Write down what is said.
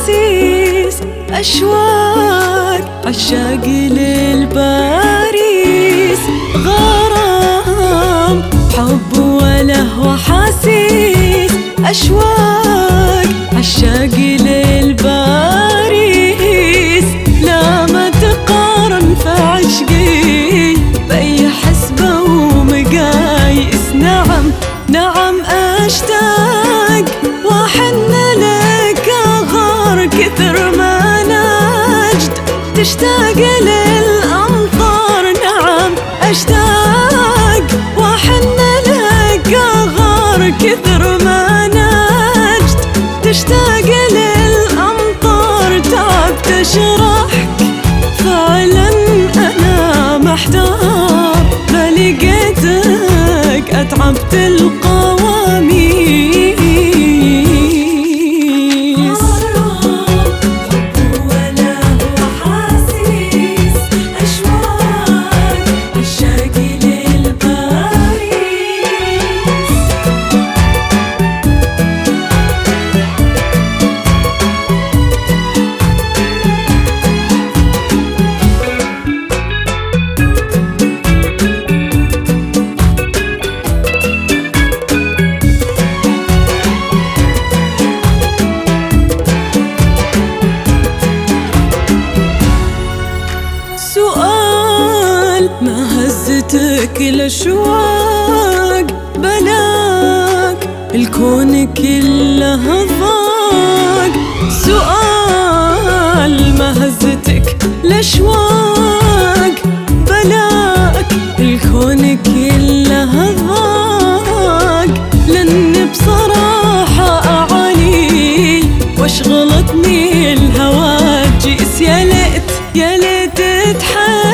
وأحاسيس أشواق عشاق للباريس، غرام حب وله وأحاسيس أشواق عشاق للباريس، لا ما تقارن في عشقي بأي حسبة ومقاييس. نعم نعم أشتاق وأحن لك أغار كثر ما نجد تشتاق للأمطار. نعم أشتاق وأحن لك أغار كثر ما نجد تشتاق للأمطار. تعبت أشرحك فعلا أنا محتار، ما لقيتك أتعبت القواميس. سؤال ما هزتك الأشواق بلاك الكون كله ضاق. سؤال ما هزتك الأشواق بلاك الكون كله ضاق. لأن بصراحة أعاني واشغلتني الهواجس، يا ليت يا ليت تتحدى